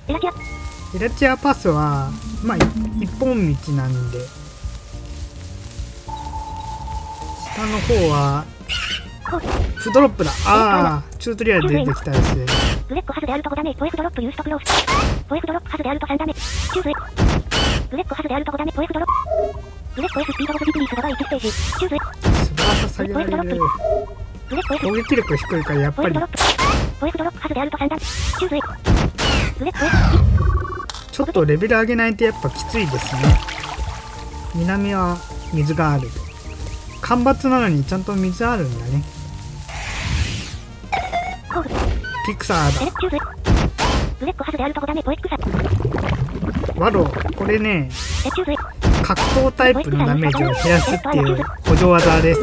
エラチアパスはまあ一本道なんで、下の方はフドロップだ。チュートリアルで出てきたやつで、 ブレッコハズであると5ダメ。ポエフドロップユーストクロース。ポエフドロップハズであると3ダメ。チューズエ。ブレッコハズであると5ダメ。ポエフドロップ。ブレッコ S スピードボスディプリースが1ステージ。チューズエ。 素晴らしさ下げられる。 ブレッコ S。 攻撃力低いからやっぱりポエフドロップハズであると3ダメ。チューズエ。ブレッコ S。 ちょっとレベル上げないとやっぱきついですね。南は水がある。干ばつなのにちゃんと水あるんだね。ピクサーだ。 ブレッコハズであると5ダメ。ポエピクサワロこれね、格闘タイプのダメージを減らすっていう補助技です。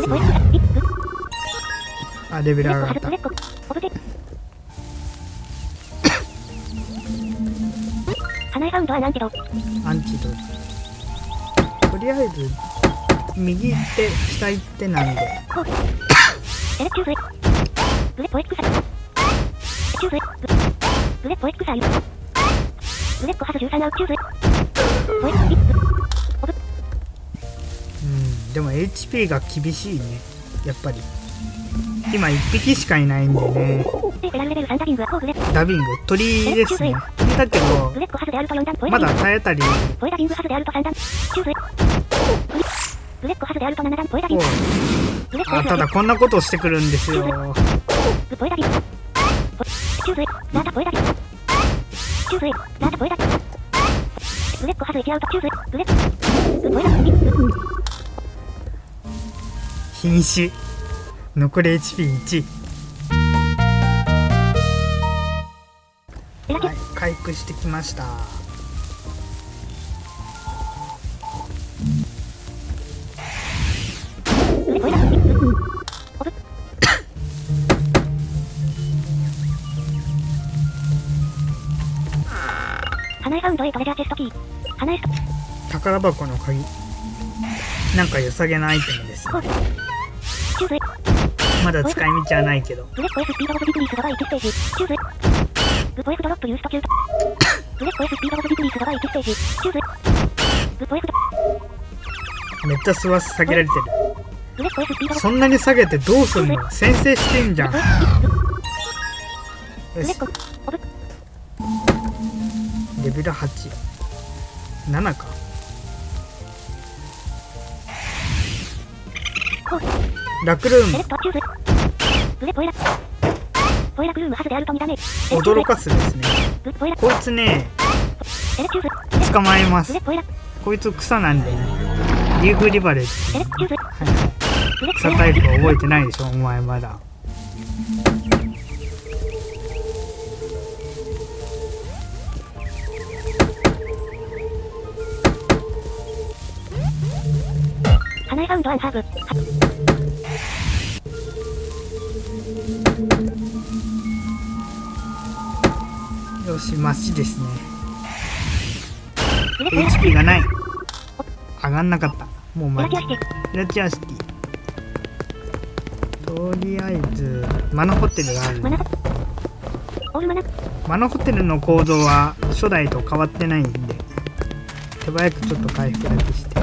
レベル上がった。 花井ファウンドはアンチド。 とりあえず右行って下行ってなんで。 ブレポエピクサチューズエ。ブレポエピクサブレッコハズ13アウチューズエ。ポエピでも HP が厳しいね、やっぱり。今1匹しかいないんでね。ダビング鳥ですね。鳥だけどまだ体当たり。ただこんなことをしてくるんですよ。瀕死。残り HP1。はい、回復してきました。宝箱の鍵。なんか良さげなアイテムですね。まだ使い道はないけど。めっちゃスワス下げられてる。そんなに下げてどうすんの？先制してんじゃん。よし。レベル8。7か。ラクルーム。驚かすですね。こいつね、捕まえます。こいつ草なんでね。リーフリバレッジ。草タイプ覚えてないでしょ、お前まだ。 花井ファウンドアンハーブ。 よし、マシですね。HP がない。上がんなかった。もうマジ。ラチアシティ。とりあえずマナホテルがある。マナホテルの構造は初代と変わってないんで、手早くちょっと回復だけして。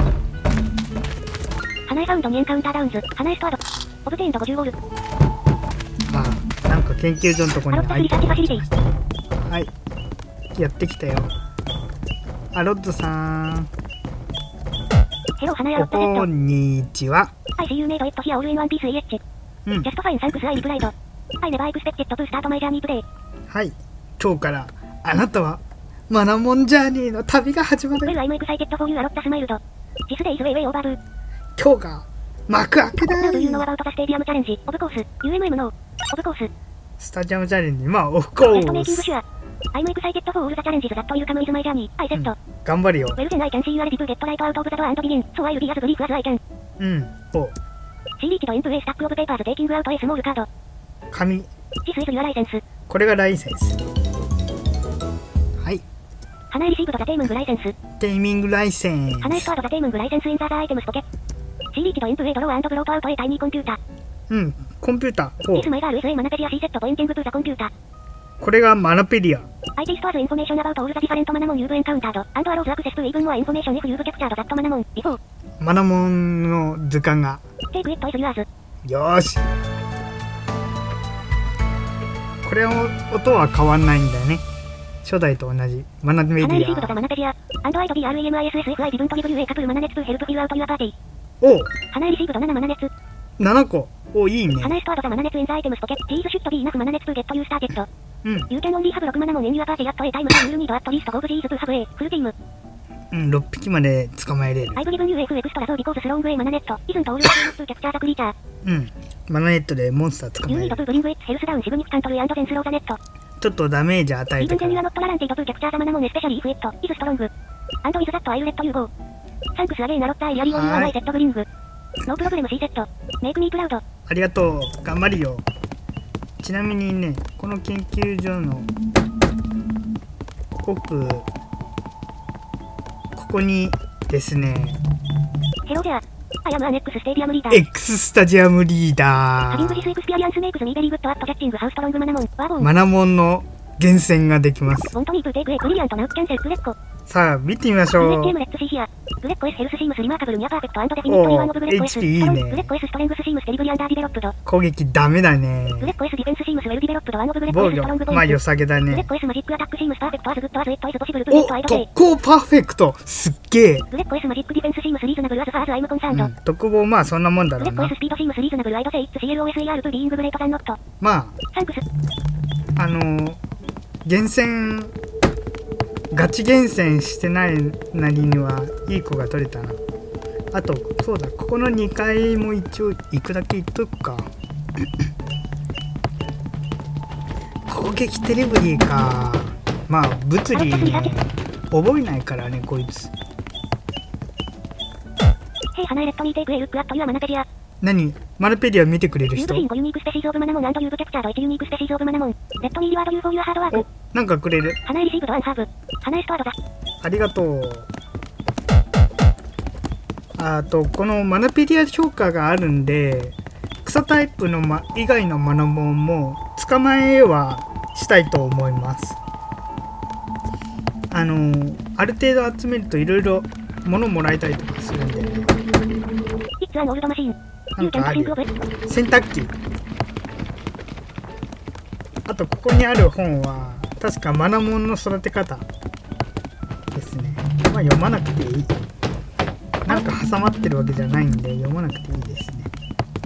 花井ファウンドにエンカウンターダウンズ。花井ストアド。オブテインド50ゴール。 なんか研究所のとこに入ってきました。はい、やってきたよ。アロッドさん。こんにちは。 I see you made it here all in one piece EH。Just fine thanks I replied。I never expected to start my journey today。 はい、今日からあなたはマナモンジャーニーの旅が始まる。 Well I'm excited for you a lot smiled。This day is way way over。 今日が幕開けだ。 Now do you know about the stadium challenge? Of course。UMM no。Of course。 スタジアムチャレンジ、まあ、オフコース。 I'm excited for all the challenges that will come with my journey. I said。 頑張るよ。 Well then I can see you are ready to get right out of the door and begin. So I'll be as brief as I can。See reached into a stack of papers taking out a small card。 紙。 This is your license。 これがライセンス。はい。 花井リシーブドザテイムングライセンス。 テイミングライセンス。 花井ストアドザテイムングライセンスインザーアイテムスポケ。See reached into a draw and brought out a tiny computer。 コンピューター。 This my girl is a manager C set pointing to the computer。 これがマナペディア。 IT stores information about all the different Manamon you've encountered, and allows access to even more information if you've captured that Manamon before. マナモンの図鑑が。 Take it as yours. よーし。これ音は変わんないんだよね。初代と同じ。マナメディア。 マナペディア。And IDREMISSFI didn't give you a couple mana nets to help fill out your party. お花エリシーブと7マナネツ。 7個。お、いいね。 花エストアドとマナネツインザアイテムスポケ。These should be enough mana nets to get you started. うん。 You can only have 6 mana in your party at a time, so you'll need at least 5 Gs to have a full team. うん、6匹まで捕まえれる。 I've given you a full extra so because strong a mana net isn't always enough to capture the creature. うん。マナネットでモンスター捕 You まえ need る。 to bring its health down significantly and then slow the net. ちょっとダメージ与え Even てか when you are ら。 not guaranteed to capture the Manamon, especially if it is strong. And with that, I'll let you go. Thanks again, Alotta, I really on your way, set bring. No problem, she said. Make me proud. ありがとう。頑張るよ。ちなみにね、この研究所の奥、ここにですね、 Hello there. I am an X Stadium leader. X スタジアムリーダ Having ー。 this experience makes me very good at catching how strong Manamon. Wow. マナモンの厳選ができます。 Want me to take a brilliant now cancel Grecko. さあ、見てみましょ Great う。 game, let's see here. Grecko S health seems remarkable, near perfect and definitely one of Grecko S. HP いいね。 Grecko S strength seems terribly underdeveloped. 攻撃ダメだね。 Grecko S defense seems well developed, one of 防 Grecko S strong 御、まあ points. 良さげだね。 Grecko S magic attack seems perfect as good as it is possible to お、 get to either 特 way. 攻パーフェクト。すっげえ。 Grecko S magic defense seems reasonable as far as I'm う concerned. ん、特防まあそんなもんだろう Grecko な S。speed seems reasonable, I'd say it's CLOSAR to being greater than not. ま Thanks. あ、厳選、ガチ厳選してないなりにはいい子が取れたな。あと、そうだ、ここの2階も一応行くだけ行っとくか。攻撃テレブリーか。まあ、物理ね、覚えないからね、こいつ。 Hey, Hana, let me take a look at your Manapedia. 何マナペディア見てくれる You've 人 seen 5 unique species of Manamon and you've captured 8 unique species of Manamon. Let me reward you for your hard work. お、なんかくれる。 Hana received one herb. Hana stored that. ありがとう。あと、このマナペディア評価があるんで、草タイプの、以外のマナモンも捕まえはしたいと思います。ある程度集めるといろいろ物もらえたりとかするんで、ね、 It's an old machine. な You ん can かある think よ of it. 洗濯機。あと、ここにある本は確かマナモンの育て方ですね。まあ読まなくていい。なんか挟まってるわけじゃないんで読まなくていいですね。